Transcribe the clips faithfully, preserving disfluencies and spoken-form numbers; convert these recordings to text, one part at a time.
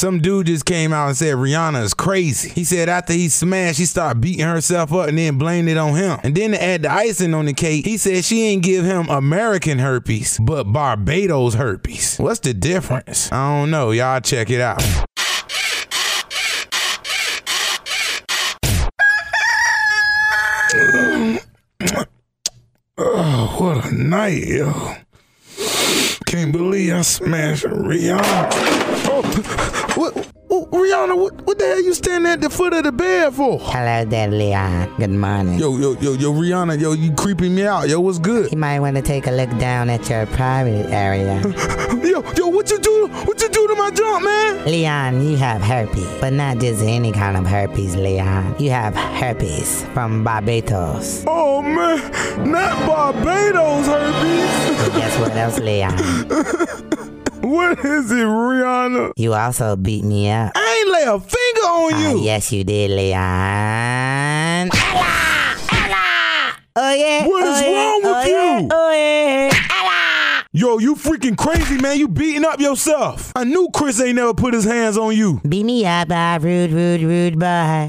Some dude just came out and said Rihanna is crazy. He said after he smashed, she started beating herself up and then blamed it on him. And then to add the icing on the cake, he said she ain't give him American herpes, but Barbados herpes. What's the difference? I don't know. Y'all check it out. Oh, what a night, yo. Can't believe I smashed Rihanna. Oh, what? Oh, Rihanna, what, what the hell you standing at the foot of the bed for? Hello there, Leon. Good morning. Yo, yo, yo, yo, Rihanna, yo, you creeping me out. Yo, what's good? You might want to take a look down at your private area. Yo, yo, what you do? What you do to my junk, man? Leon, you have herpes, but not just any kind of herpes, Leon. You have herpes from Barbados. Oh, man, not Barbados herpes. Guess what else, Leon? What is it, Rihanna? You also beat me up. I ain't lay a finger on you. Uh, yes, you did, Leon. Ella! Ella! Oh, yeah. What is oh, wrong yeah. with oh, you? Yeah. Oh, yeah. Ella! Yo, you freaking crazy, man. You beating up yourself. I knew Chris ain't never put his hands on you. Beat me up, uh, rude, rude, rude boy.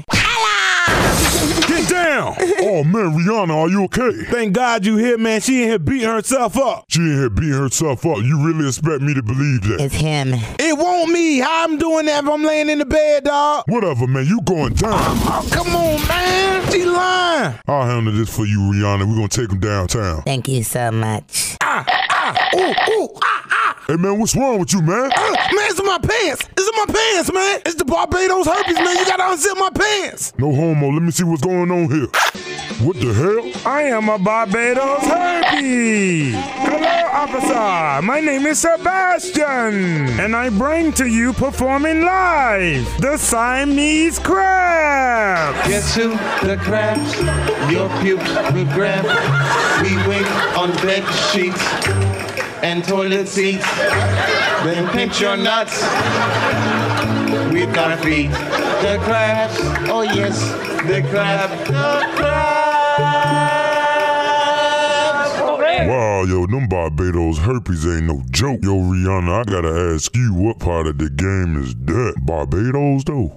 Get down. Oh, man, Rihanna, are you okay? Thank God you here, man. She in here beating herself up. She in here beating herself up. You really expect me to believe that? It's him. It won't me. How I'm doing that if I'm laying in the bed, dog? Whatever, man. You going down. Oh, come on, man. She lying. I'll handle this for you, Rihanna. We're going to take him downtown. Thank you so much. Ah, ah, ooh, ooh, ah, ah. Hey, man, what's wrong with you, man? Uh, man, it's in my pants. It's in my pants, man. It's the Barbados herpes, man. You got to unzip my pants. No homo. Let me see what's going on here. What the hell? I am a Barbados herpes. Hello, officer. My name is Sebastian, and I bring to you performing live the Siamese crab. Guess who? The crabs. Your pubes will grab. We wait on bed sheets and toilet seats. Then pinch your nuts. We've got to feed the crabs. Oh yes, the crab. The crabs. Wow, yo, them Barbados herpes ain't no joke. Yo, Rihanna, I gotta ask you, what part of the game is that? Barbados, though?